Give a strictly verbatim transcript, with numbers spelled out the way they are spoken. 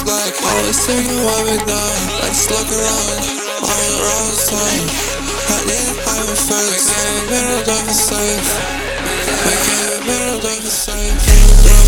black. Always thinking what we done. Let's look around. On the road side. I need high effects. We can't be no dark safe. We can't be no dark safe.